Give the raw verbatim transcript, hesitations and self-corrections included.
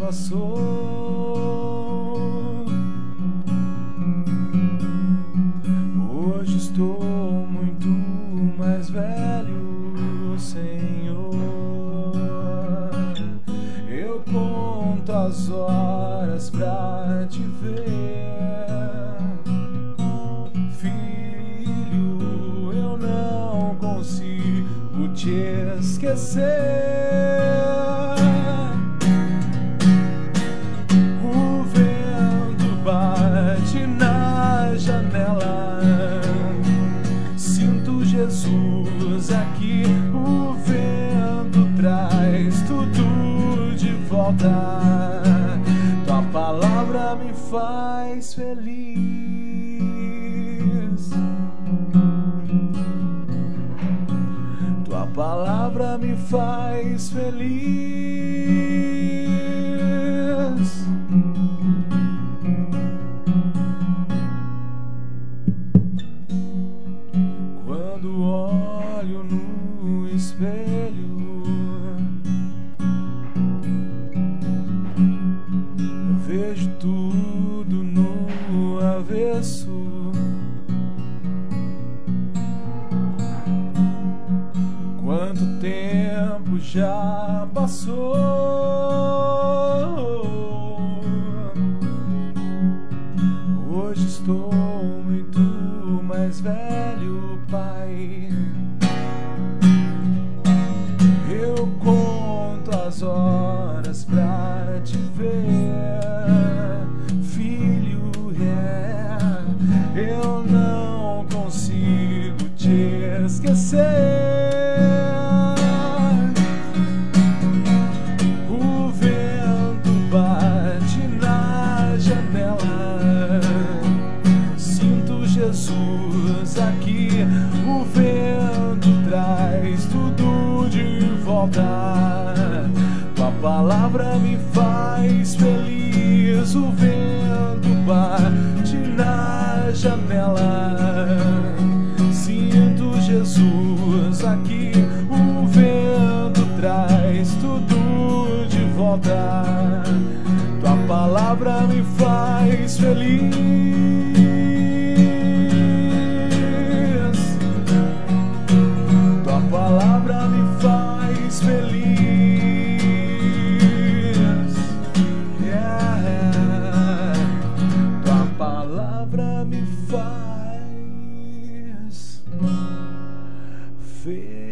passou. Hoje estou muito mais velho, Senhor. Eu conto as horas pra te ver, filho. Eu não consigo te esquecer. O vento bate na janela, sinto Jesus aqui. O vento traz tudo de volta. Tua palavra me faz feliz. Tua palavra me faz feliz. Quando olho no espelho, eu vejo tudo no avesso. Quanto tempo já passou? Hoje estou muito mais velho, Pai. Eu conto as horas pra te ver, filho. Yeah. Eu não consigo te esquecer. O vento bate na janela, sinto Jesus aqui. O vento traz tudo de volta. Tua palavra me faz feliz. O vento bate na janela, sinto Jesus aqui. O vento traz tudo de volta. Tua palavra me faz feliz. Tua palavra me faz feliz. Yeah. Tua palavra me faz feliz.